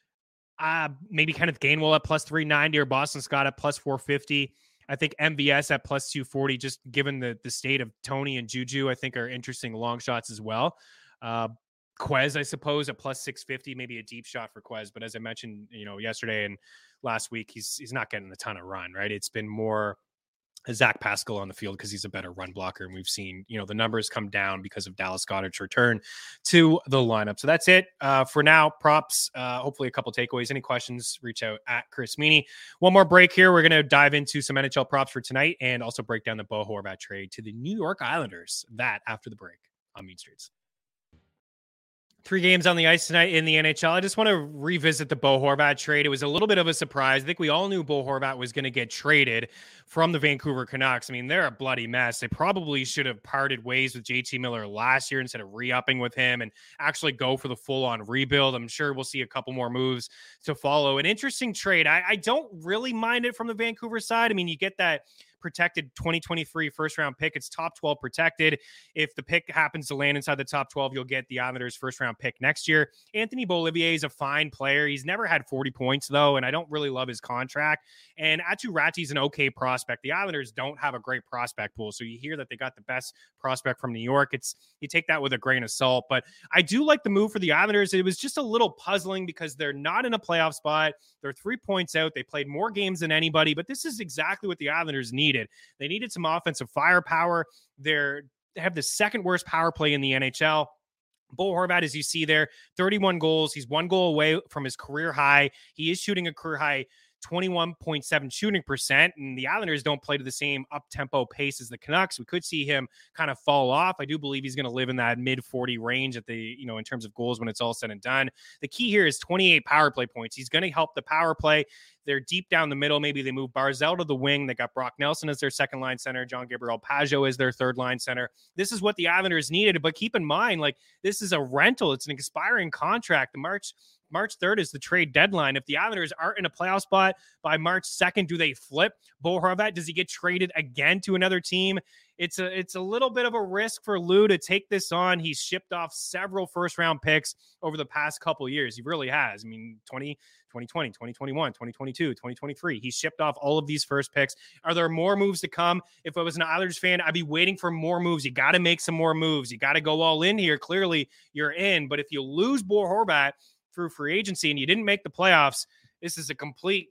Speaker 1: maybe Kenneth Gainwell at plus 390 or Boston Scott at plus 450. I think MVS at plus 240, just given the state of Tony and Juju, I think are interesting long shots as well. Quez, I suppose, at plus 650, maybe a deep shot for Quez. But as I mentioned, yesterday and last week, he's not getting a ton of run, right? It's been more Zach Pascal on the field because he's a better run blocker. And we've seen, the numbers come down because of Dallas Goedert's return to the lineup. So that's it for now. Props, hopefully a couple takeaways. Any questions, reach out at Chris Meany. One more break here. We're going to dive into some NHL props for tonight and also break down the Bo Horvat trade to the New York Islanders. That after the break on Mean Streets. 3 games on the ice tonight in the NHL. I just want to revisit the Bo Horvat trade. It was a little bit of a surprise. I think we all knew Bo Horvat was going to get traded from the Vancouver Canucks. I mean, they're a bloody mess. They probably should have parted ways with JT Miller last year instead of re-upping with him and actually go for the full-on rebuild. I'm sure we'll see a couple more moves to follow. An interesting trade. I don't really mind it from the Vancouver side. I mean, you get that protected 2023 first round pick. It's top 12 protected. If the pick happens to land inside the top 12, you'll get the Islanders first round pick next year. Anthony Beauvillier is a fine player. He's never had 40 points though, and I don't really love his contract. And Atu Ratti's an okay prospect. The Islanders don't have a great prospect pool. So you hear that they got the best prospect from New York. You take that with a grain of salt, but I do like the move for the Islanders. It was just a little puzzling because they're not in a playoff spot. They're 3 points out. They played more games than anybody, but this is exactly what the Islanders needed. They needed some offensive firepower. They have the second worst power play in the NHL. Bo Horvat, as you see there, 31 goals. He's 1 goal away from his career high. He is shooting a career high 21.7 shooting percent, and the Islanders don't play to the same up-tempo pace as the Canucks. We could see him kind of fall off. I do believe he's going to live in that mid-40 range at the, in terms of goals when it's all said and done. The key here is 28 power play points. He's going to help the power play. They're deep down the middle. Maybe they move Barzal to the wing. They got Brock Nelson as their second line center. John Gabriel Pajot as their third line center. This is what the Islanders needed. But keep in mind, this is a rental. It's an expiring contract. The March 3rd is the trade deadline. If the Islanders aren't in a playoff spot by March 2nd, do they flip Bo Horvat? Does he get traded again to another team? It's a little bit of a risk for Lou to take this on. He's shipped off several first-round picks over the past couple years. He really has. I mean, 2020, 2021, 2022, 2023. He shipped off all of these first picks. Are there more moves to come? If I was an Islanders fan, I'd be waiting for more moves. You got to make some more moves. You got to go all in here. Clearly, you're in. But if you lose Bo Horvat through free agency and you didn't make the playoffs, this is a complete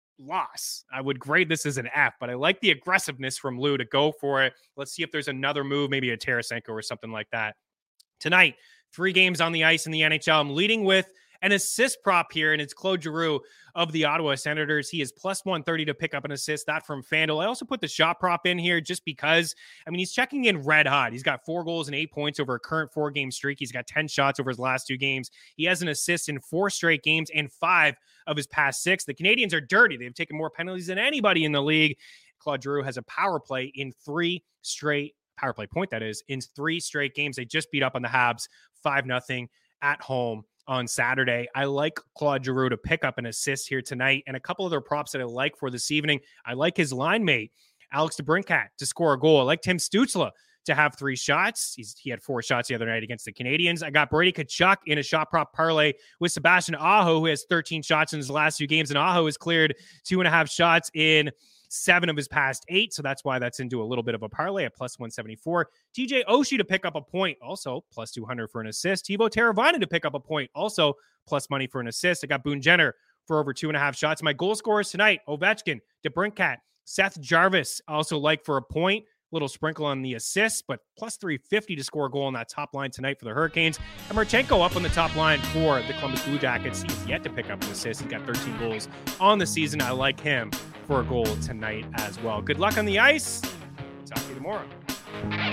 Speaker 1: loss. I would grade this as an F, but I like the aggressiveness from Lou to go for it. Let's see if there's another move, maybe a Tarasenko or something like that. Tonight, 3 games on the ice in the NHL. I'm leading with an assist prop here, and it's Claude Giroux of the Ottawa Senators. He is plus 130 to pick up an assist. That from FanDuel. I also put the shot prop in here just because, he's checking in red hot. He's got 4 goals and 8 points over a current 4-game streak. He's got 10 shots over his last 2 games. He has an assist in 4 straight games and 5 of his past 6. The Canadians are dirty. They've taken more penalties than anybody in the league. Claude Giroux has a power play in 3 straight power play point. That is in 3 straight games. They just beat up on the Habs 5-0 at home on Saturday. I like Claude Giroux to pick up an assist here tonight, and a couple other props that I like for this evening. I like his line mate, Alex DeBrincat, to score a goal. I like Tim Stützle to have 3 shots. He had 4 shots the other night against the Canadians. I got Brady Tkachuk in a shot prop parlay with Sebastian Aho, who has 13 shots in his last 2 games, and Aho has cleared 2.5 shots in 7 of his past 8, so that's why that's into a little bit of a parlay at plus 174. TJ Oshie to pick up a point, also plus 200 for an assist. Teuvo Teravainen to pick up a point, also plus money for an assist. I got Boone Jenner for over 2.5 shots. My goal scorers tonight, Ovechkin, DeBrincat, Seth Jarvis, also like for a point. Little sprinkle on the assists, but plus 350 to score a goal on that top line tonight for the Hurricanes. And Marchenko up on the top line for the Columbus Blue Jackets. He's yet to pick up an assist. He's got 13 goals on the season. I like him for a goal tonight as well. Good luck on the ice. Talk to you tomorrow.